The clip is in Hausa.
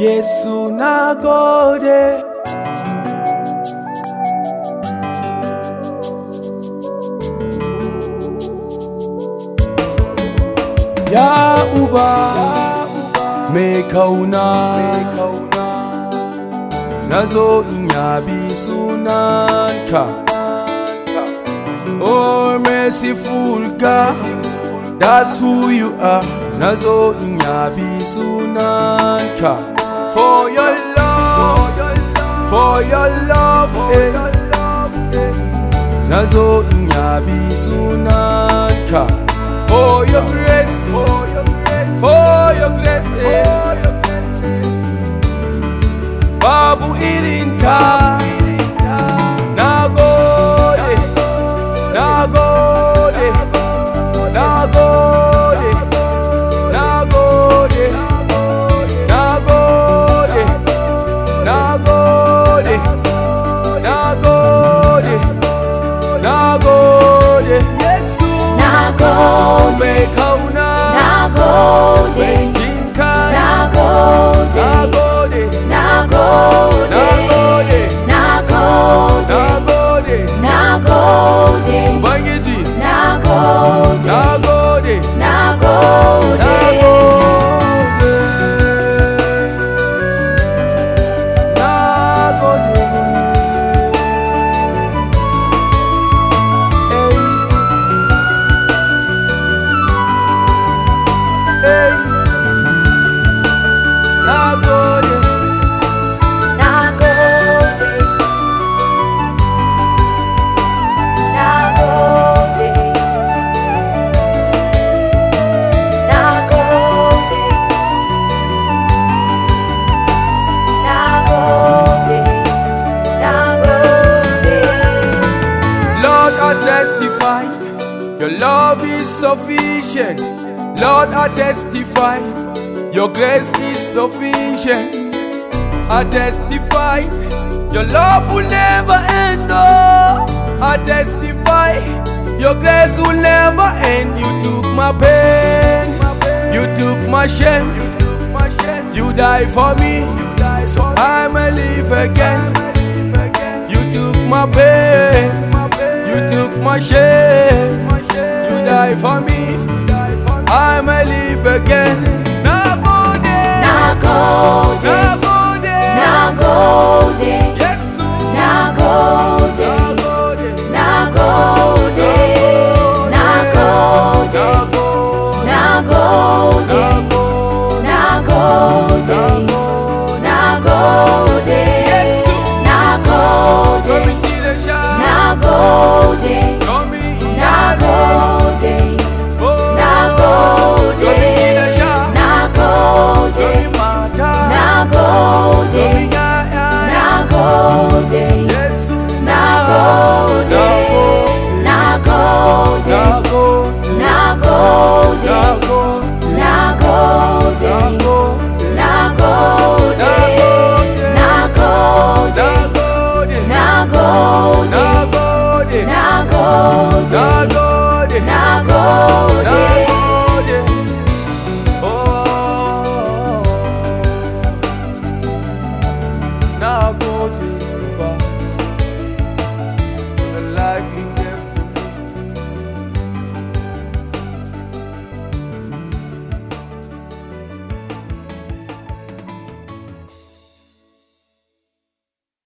Yesu nagode. Ya Uba mai kauna, nazo in yabi sunanka. Oh merciful God, that's who you are. Nazo in yabi sunanka. For your love, eh. Nazo in yabi sunanka. For your grace, eh. Babu irinta. Nagode, nagode, nagode, nagode, nagode, nagode, nagode, nagode. Yesu Nagode, mai kauna, nagode, mai jinka, nagode, nagode, nagode, nagode, nagode, nagode, nagode, Ubangiji, nagode, nagode, nagode. nagode, hey, hey, nagode, Lord, I testify, your love is sufficient. Lord, I testify, your grace is sufficient. I testify, your love will never end. Oh, I testify, your grace will never end. You took my pain, you took my shame, you died for me, so I may live again. You took my pain, you took my shame, you died for me, I may live again. Nagode, Nagode, nagode, nagode, Yesu, nagode, nagode, nagode, nagode, nagode, nagode, nagode, Yesu, nagode, come into the shower, nagode, come in, nagode, oh, nagode, come into the shower, nagode, come in, Mata, nagode, come in, Yaya, nagode, Yesu, nagode, nagode, nagode, nagode, nagode, nagode, nagode, nagode, nagode, nagode, nagode, nagode, nagode, nagode, nagode, nagode. nagode. Oh, nagode, Baba. Like